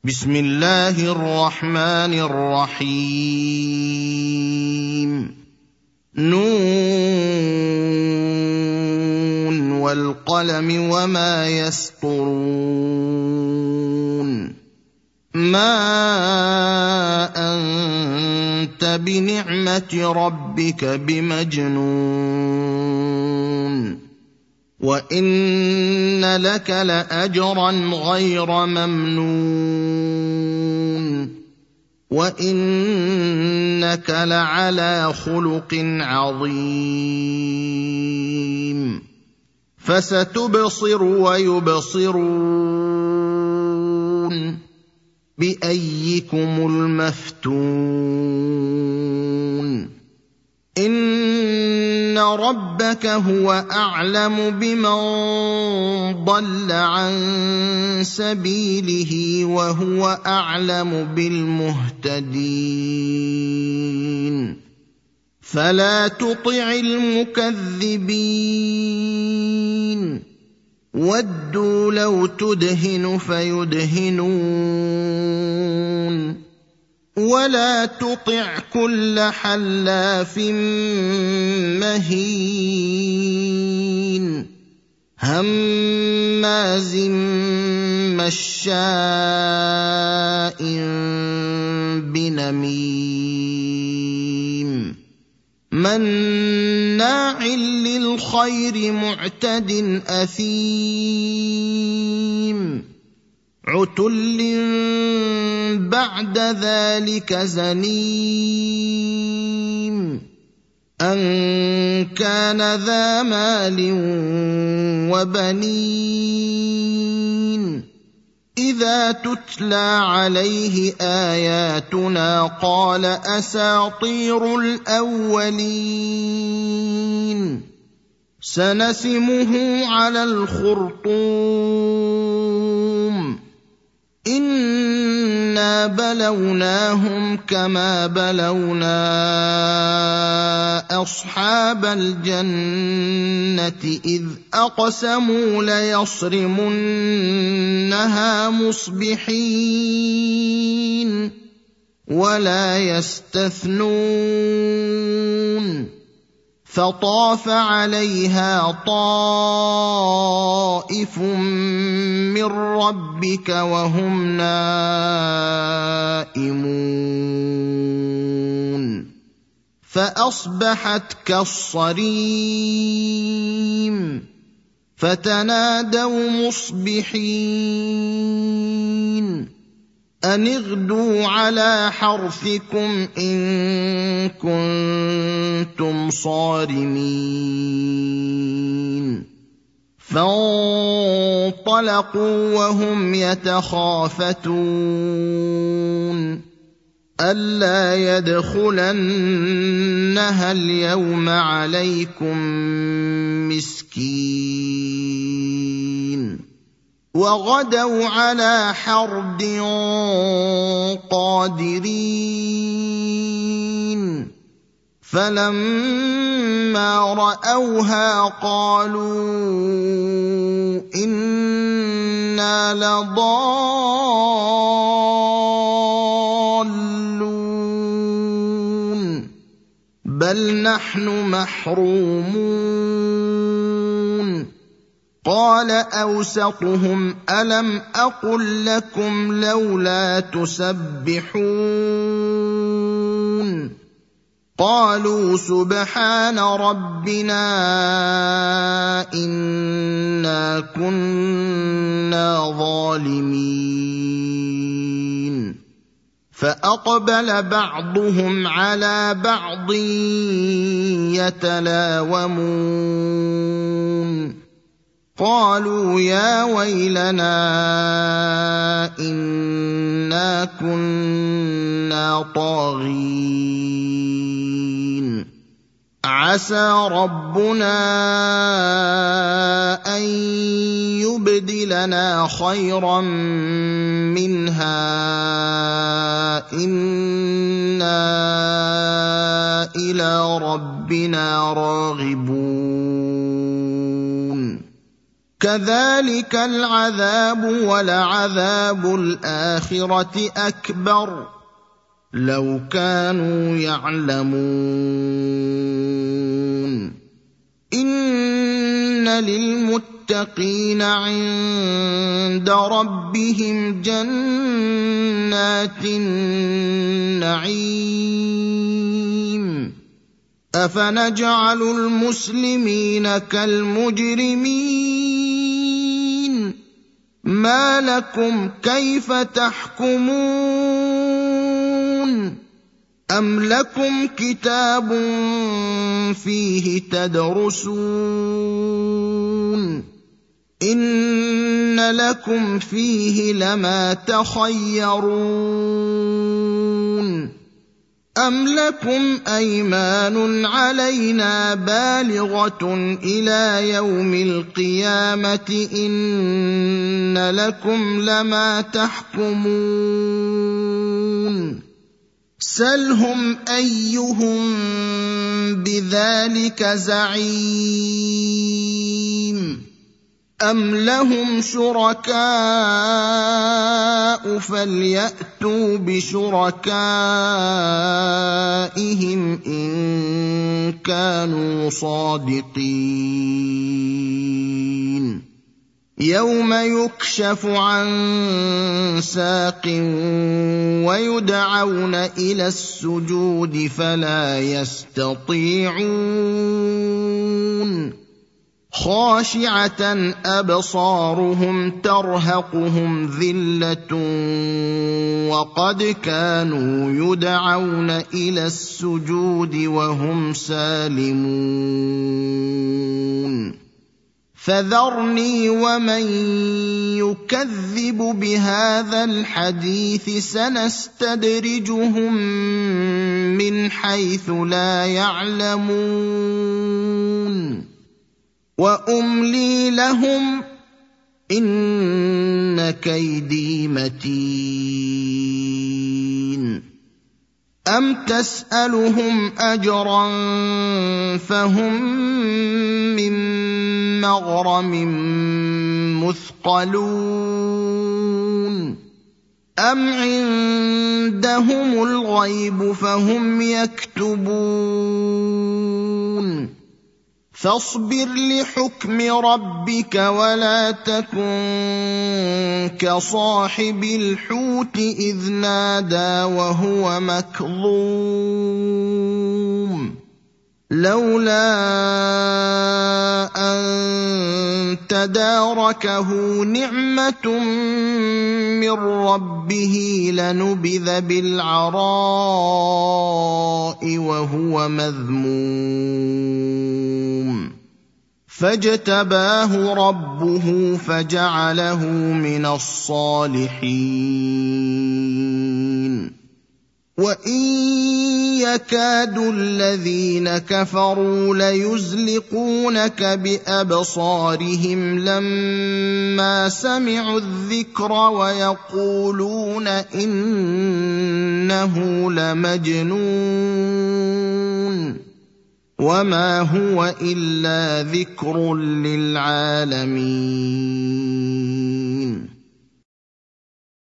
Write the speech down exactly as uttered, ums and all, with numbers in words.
بسم الله الرحمن الرحيم نون والقلم وما يسطرون ما أنت بنعمة ربك بمجنون وإن لك لأجرا غير ممنون وإنك لعلى خلق عظيم فستبصر ويبصرون بأيكم المفتون إن ربك هو أعلم بمن ضل عن سبيله وهو أعلم بالمهتدين فلا تطع المكذبين ودوا لو تدهن فيدهنون ولا تطع كل حلاف مهين هماز مشاء بنميم مناع للخير معتد أثيم عتل بعد ذلك زنيم أن كان ذا مال وبنين إذا تتلى عليه آياتنا قال أساطير الأولين سنسمه على الخرطوم إنا بلوناهم كما بلونا أصحاب الجنة إذ أقسموا ليصرمنها مصبحين ولا يستثنون فطاف عليها طائف من ربك وهم نائمون فأصبحت كالصريم فتنادوا مصبحين أن اغدوا على حرثكم إن كنتم صارمين فانطلقوا وهم يتخافتون ألا يدخلنها اليوم عليكم مسكين وغدوا على حرد قادرين فلما رأوها قالوا إنا لضالون بل نحن محرومون قال أوسطهم ألم أقل لكم لولا تسبحون قالوا سبحان ربنا إنا كنا ظالمين فأقبل بعضهم على بعض يتلاومون قالوا يا ويلنا إنا كنا طاغين عسى ربنا أن يبدلنا خيرا منها إنا إلى ربنا راغبون كذلك العذاب ولعذاب الآخرة أكبر لو كانوا يعلمون إن للمتقين عند ربهم جنات النعيم أفنجعل المسلمين كالمجرمين ما لكم كيف تحكمون أم لكم كتاب فيه تدرسون إن لكم فيه لما تخيرون أم لكم أيمان علينا بالغة إلى يوم القيامة إن لكم لما تحكمون سلهم أيهم بذلك زعيم أم لهم شركاء فليأتوا بشركائهم إن كانوا صادقين يوم يكشف عن ساق ويدعون إلى السجود فلا يستطيعون خاشعة أبصارهم ترهقهم ذلة وقد كانوا يدعون إلى السجود وهم سالمون فذرني ومن يكذب بهذا الحديث سنستدرجهم من حيث لا يعلمون وأملي لهم إن كيدي متين أم تسألهم أجرا فهم من مغرم مثقلون أم عندهم الغيب فهم يكتبون فاصبر لحكم ربك ولا تكن كصاحب الحوت إذ نادى وهو مكظوم لولا أن تداركه نعمة من ربه لنبذ بالعراء وهو مذموم فاجتباه ربه فجعله من الصالحين وإن يكاد الذين كفروا ليزلقونك بأبصارهم لما سمعوا الذكر ويقولون إنه لمجنون وما هو إلا ذكر للعالمين